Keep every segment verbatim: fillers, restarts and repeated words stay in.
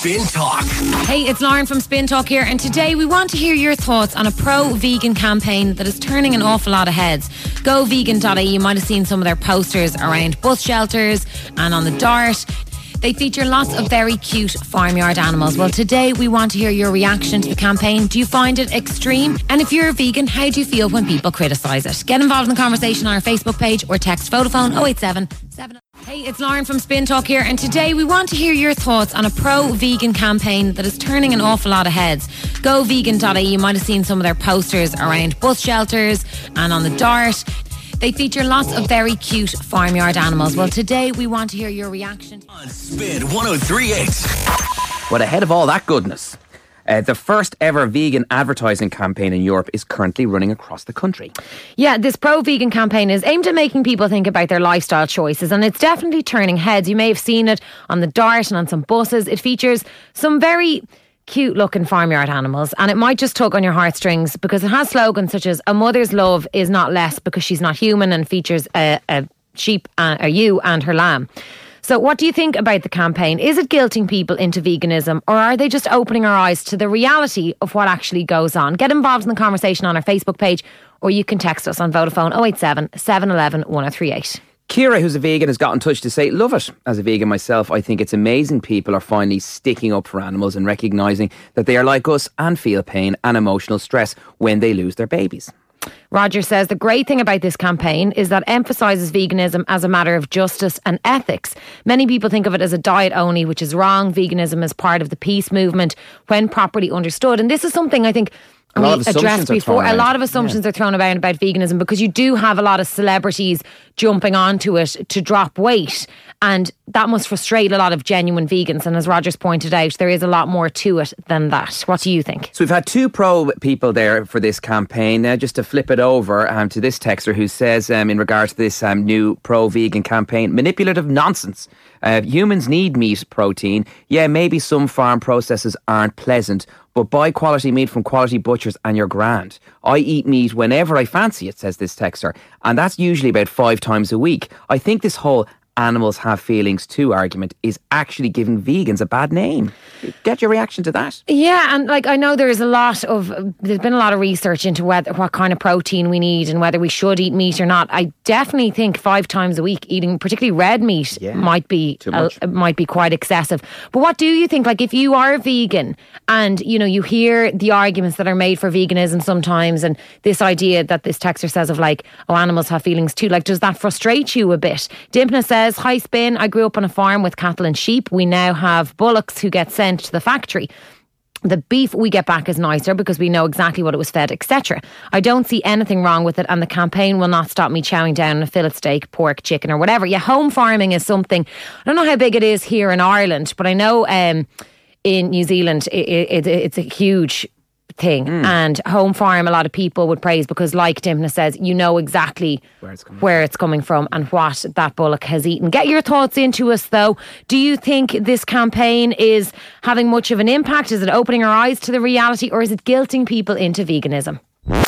Spin Talk. Hey, it's Lauren from Spin Talk here, and today we want to hear your thoughts on a pro-vegan campaign that is turning an awful lot of heads. go vegan dot I E, you might have seen some of their posters around bus shelters and on the Dart. They feature lots of very cute farmyard animals. Well, today we want to hear your reaction to the campaign. Do you find it extreme? And if you're a vegan, how do you feel when people criticise it? Get involved in the conversation on our Facebook page or text Vodafone oh eight seven seven. Hey, it's Lauren from Spin Talk here, and today we want to hear your thoughts on a pro-vegan campaign that is turning an awful lot of heads. go vegan dot I E, you might have seen some of their posters around bus shelters and on the Dart. They feature lots of very cute farmyard animals. Well, today we want to hear your reaction. On Spin one oh three point eight. But ahead of all that goodness, uh, the first ever vegan advertising campaign in Europe is currently running across the country. Yeah, this pro-vegan campaign is aimed at making people think about their lifestyle choices, and it's definitely turning heads. You may have seen it on the Dart and on some buses. It features some very cute looking farmyard animals, and it might just tug on your heartstrings because it has slogans such as "a mother's love is not less because she's not human," and features a, a sheep, uh, a ewe and her lamb. So what do you think about the campaign? Is it guilting people into veganism, or are they just opening our eyes to the reality of what actually goes on? Get involved in the conversation on our Facebook page, or you can text us on Vodafone oh eight seven, seven one one, one oh three eight. Kira, who's a vegan, has got in touch to say, love it. As a vegan myself, I think it's amazing people are finally sticking up for animals and recognising that they are like us and feel pain and emotional stress when they lose their babies. Roger says the great thing about this campaign is that emphasises veganism as a matter of justice and ethics. Many people think of it as a diet only, which is wrong. Veganism is part of the peace movement when properly understood. And this is something I think A lot we of addressed before. A lot of assumptions yeah. are thrown about about veganism because you do have a lot of celebrities jumping onto it to drop weight, and that must frustrate a lot of genuine vegans. And as Roger's pointed out, there is a lot more to it than that. What do you think? So we've had two pro people there for this campaign. Now, just to flip it over um, to this texter who says, um, in regard to this um, new pro-vegan campaign, manipulative nonsense. Uh, humans need meat protein. Yeah, maybe some farm processes aren't pleasant, but buy quality meat from quality butchers and you're grand. I eat meat whenever I fancy it, says this texter, and that's usually about five times a week. I think this whole animals have feelings too argument is actually giving vegans a bad name. Get your reaction to that. Yeah, and like I know there's a lot of there's been a lot of research into whether what kind of protein we need and whether we should eat meat or not. I definitely think five times a week eating particularly red meat yeah, might be too much. Uh, might be quite excessive. But what do you think? Like if you are a vegan and you know you hear the arguments that are made for veganism sometimes, and this idea that this texter says of like, oh, animals have feelings too. Like, does that frustrate you a bit? Dimpna says, hi Spin, I grew up on a farm with cattle and sheep. We now have bullocks who get sent to the factory. The beef we get back is nicer because we know exactly what it was fed, et cetera. I don't see anything wrong with it, and the campaign will not stop me chowing down on a fillet steak, pork, chicken or whatever. Yeah, home farming is something, I don't know how big it is here in Ireland, but I know um, in New Zealand it, it, it's a huge thing, mm. and home farm a lot of people would praise because, like Dimpna says, you know exactly where it's coming, where it's coming from and what that bullock has eaten. Get your thoughts into us though. Do you think this campaign is having much of an impact? Is it opening our eyes to the reality, or is it guilting people into veganism?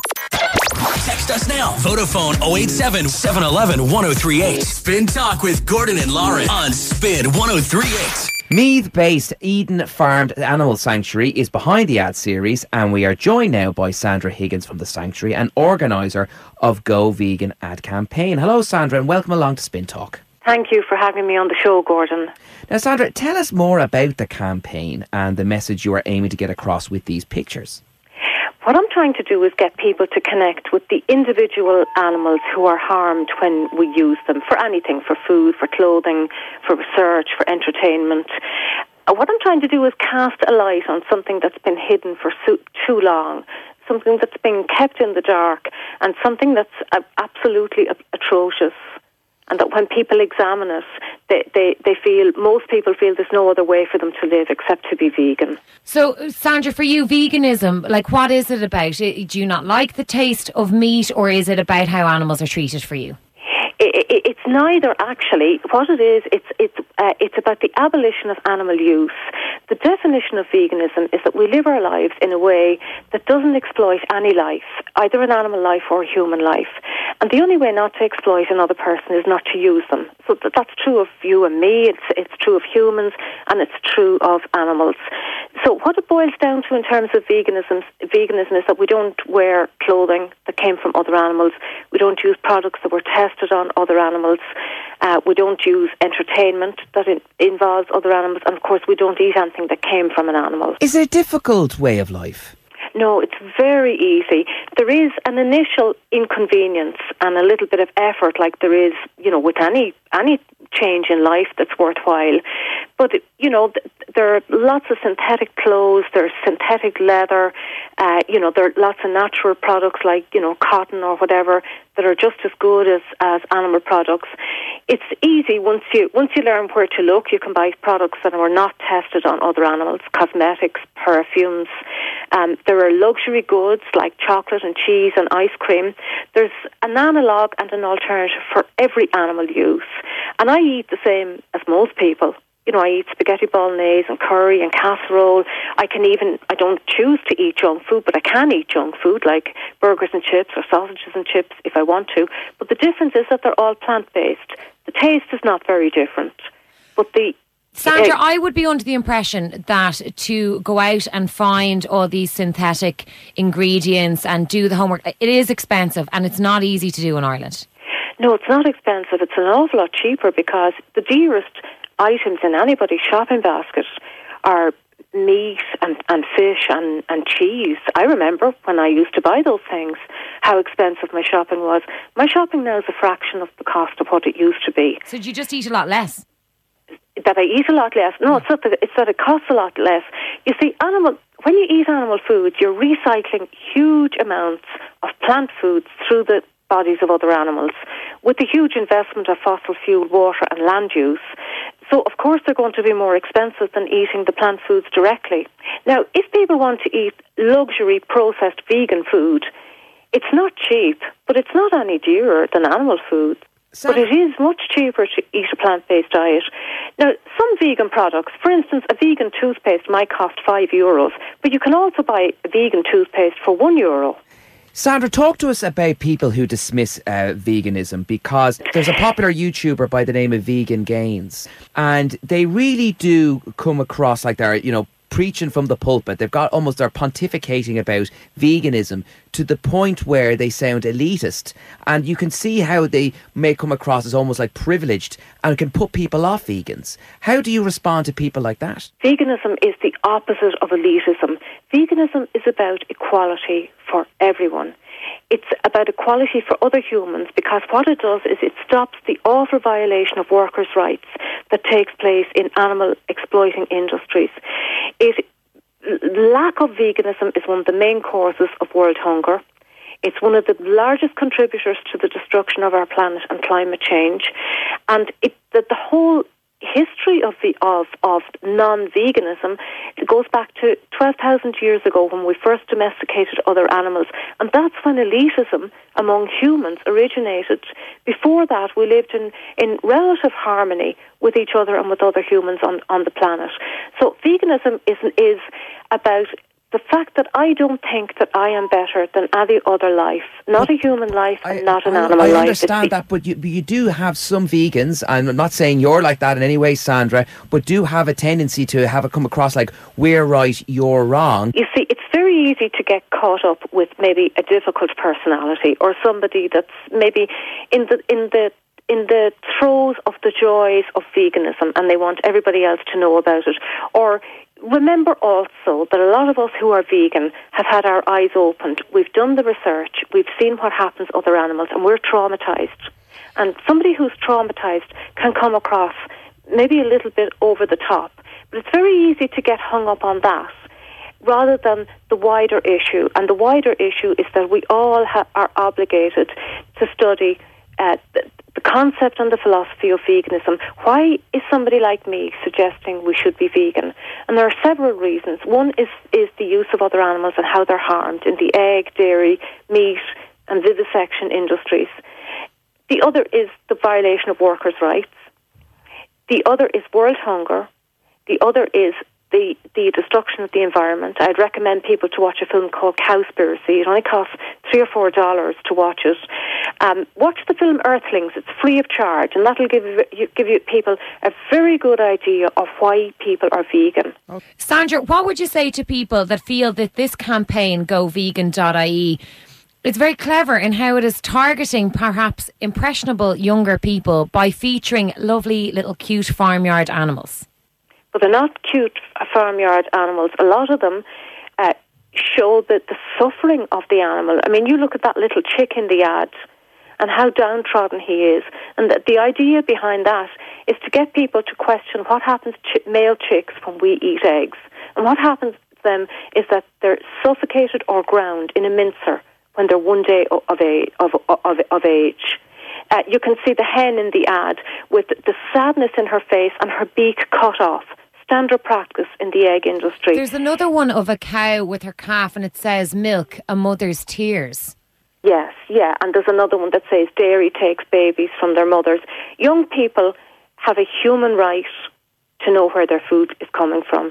Text us now. Vodafone oh eight seven, seven one one, one oh three eight. Spin Talk with Gordon and Lauren on Spin one oh three point eight. Meath-based Eden Farmed Animal Sanctuary is behind the ad series, and we are joined now by Sandra Higgins from the Sanctuary and organiser of Go Vegan ad campaign. Hello Sandra, and welcome along to Spin Talk. Thank you for having me on the show, Gordon. Now Sandra, tell us more about the campaign and the message you are aiming to get across with these pictures. What I'm trying to do is get people to connect with the individual animals who are harmed when we use them for anything, for food, for clothing, for research, for entertainment. Uh, what I'm trying to do is cast a light on something that's been hidden for so, too long, something that's been kept in the dark, and something that's uh, absolutely atrocious. And that when people examine it, they, they, they feel, most people feel there's no other way for them to live except to be vegan. So, Sandra, for you, veganism, like what is it about? Do you not like the taste of meat, or is it about how animals are treated for you? It, it, it's neither, actually. What it is, it's it's uh, it's about the abolition of animal use, the definition of veganism is that we live our lives in a way that doesn't exploit any life, either an animal life or a human life. And the only way not to exploit another person is not to use them. So that, that's true of you and me, it's, it's true of humans, and it's true of animals. So what it boils down to in terms of veganism, veganism is that we don't wear clothing that came from other animals, we don't use products that were tested on other animals, uh, we don't use entertainment that in, involves other animals, and of course we don't eat anything that came from an animal. Is it a difficult way of life? No, it's very easy. There is an initial inconvenience and a little bit of effort, like there is, you know, with any any change in life that's worthwhile. But, you know, th- there are lots of synthetic clothes, there's synthetic leather, uh, you know, there are lots of natural products like, you know, cotton or whatever that are just as good as, as animal products. It's easy once you once you learn where to look. You can buy products that were not tested on other animals, cosmetics, perfumes. Um, there are luxury goods like chocolate and cheese and ice cream. There's an analogue and an alternative for every animal use. And I eat the same as most people. You know, I eat spaghetti bolognese and curry and casserole. I can even, I don't choose to eat junk food, but I can eat junk food like burgers and chips or sausages and chips if I want to. But the difference is that they're all plant-based. The taste is not very different. But the Sandra, uh, I would be under the impression that to go out and find all these synthetic ingredients and do the homework, it is expensive and it's not easy to do in Ireland. No, it's not expensive. It's an awful lot cheaper because the dearest items in anybody's shopping basket are meat and, and fish and, and cheese. I remember when I used to buy those things, how expensive my shopping was. My shopping now is a fraction of the cost of what it used to be. So do you just eat a lot less? That I eat a lot less. No, it's not that, it's that it costs a lot less. You see, animal when you eat animal foods, you're recycling huge amounts of plant foods through the bodies of other animals with the huge investment of fossil fuel, water and land use. So, of course, they're going to be more expensive than eating the plant foods directly. Now, if people want to eat luxury processed vegan food, it's not cheap, but it's not any dearer than animal food. So, but it is much cheaper to eat a plant-based diet. Now, some vegan products, for instance, a vegan toothpaste might cost five euros, but you can also buy a vegan toothpaste for one euro. Sandra, talk to us about people who dismiss uh, veganism, because there's a popular YouTuber by the name of Vegan Gains, and they really do come across like they're, you know, preaching from the pulpit. They've got almost, they're pontificating about veganism to the point where they sound elitist, and you can see how they may come across as almost like privileged and can put people off vegans. How do you respond to people like that? Veganism is the opposite of elitism. Veganism is about equality for everyone. It's about equality for other humans, because what it does is it stops the awful violation of workers' rights that takes place in animal exploiting industries. It, lack of veganism is one of the main causes of world hunger. It's one of the largest contributors to the destruction of our planet and climate change. And it, the, the whole history of the of of non-veganism goes back to twelve thousand years ago when we first domesticated other animals, and that's when elitism among humans originated. Before that, we lived in, in relative harmony with each other and with other humans on, on the planet. So veganism is is about the fact that I don't think that I am better than any other life, not but a human life and I, not an I, animal I life. I understand that, but you, but you do have some vegans, and I'm not saying you're like that in any way, Sandra, but do have a tendency to have it come across like, we're right, you're wrong. You see, it's very easy to get caught up with maybe a difficult personality or somebody that's maybe in the in the in the throes of the joys of veganism, and they want everybody else to know about it. Or remember also that a lot of us who are vegan have had our eyes opened. We've done the research, we've seen what happens to other animals, and we're traumatised. And somebody who's traumatised can come across maybe a little bit over the top. But it's very easy to get hung up on that rather than the wider issue. And the wider issue is that we all ha- are obligated to study uh, the, the concept and the philosophy of veganism. Why is somebody like me suggesting we should be vegan? And there are several reasons. One is, is the use of other animals and how they're harmed in the egg, dairy, meat and vivisection industries. The other is the violation of workers' rights. The other is world hunger. The other is the, the destruction of the environment. I'd recommend people to watch a film called Cowspiracy. It only costs three or four dollars to watch it. Um, watch the film Earthlings. It's free of charge, and that'll give you, give you people a very good idea of why people are vegan. Okay. Sandra, what would you say to people that feel that this campaign, go vegan dot I E, it's very clever in how it is targeting perhaps impressionable younger people by featuring lovely little cute farmyard animals? But they're not cute farmyard animals. A lot of them uh, show that the suffering of the animal. I mean, you look at that little chick in the ad and how downtrodden he is. And the, the idea behind that is to get people to question what happens to ch- male chicks when we eat eggs. And what happens to them is that they're suffocated or ground in a mincer when they're one day of, a, of, of, of age. Uh, you can see the hen in the ad with the sadness in her face and her beak cut off. Standard practice in the egg industry. There's another one of a cow with her calf and it says milk, a mother's tears. Yes, yeah, and there's another one that says dairy takes babies from their mothers. Young people have a human right to know where their food is coming from.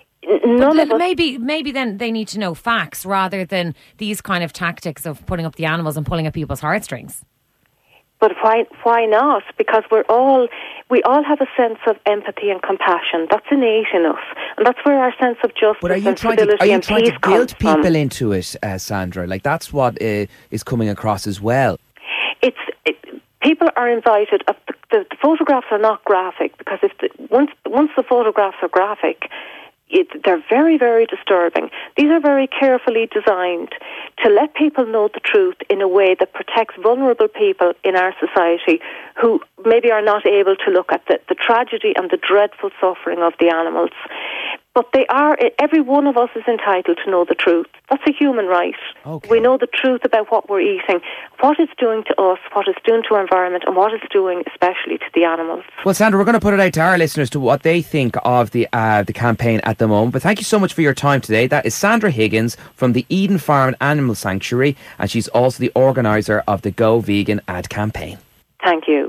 None but of us, maybe, maybe then they need to know facts rather than these kind of tactics of putting up the animals and pulling at people's heartstrings. But why why not? Because we're all we all have a sense of empathy and compassion. That's innate in us, and that's where our sense of justice but are you and trying civility to, are you and trying peace to guilt comes people from. into it, uh, Sandra? Like that's what uh, is coming across as well. It's it, people are invited. Uh, the, the, the photographs are not graphic because if the, once once the photographs are graphic, it, they're very, very disturbing. These are very carefully designed to let people know the truth in a way that protects vulnerable people in our society who maybe are not able to look at the, the tragedy and the dreadful suffering of the animals. But they are, every one of us is entitled to know the truth. That's a human right. Okay. We know the truth about what we're eating, what it's doing to us, what it's doing to our environment, and what it's doing especially to the animals. Well, Sandra, we're going to put it out to our listeners to what they think of the uh, the campaign at the moment. But thank you so much for your time today. That is Sandra Higgins from the Eden Farm Animal Sanctuary, and she's also the organiser of the Go Vegan ad campaign. Thank you.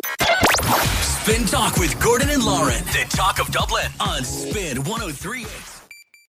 Spin Talk with Gordon and Lauren, the talk of Dublin on Spin one oh three point eight.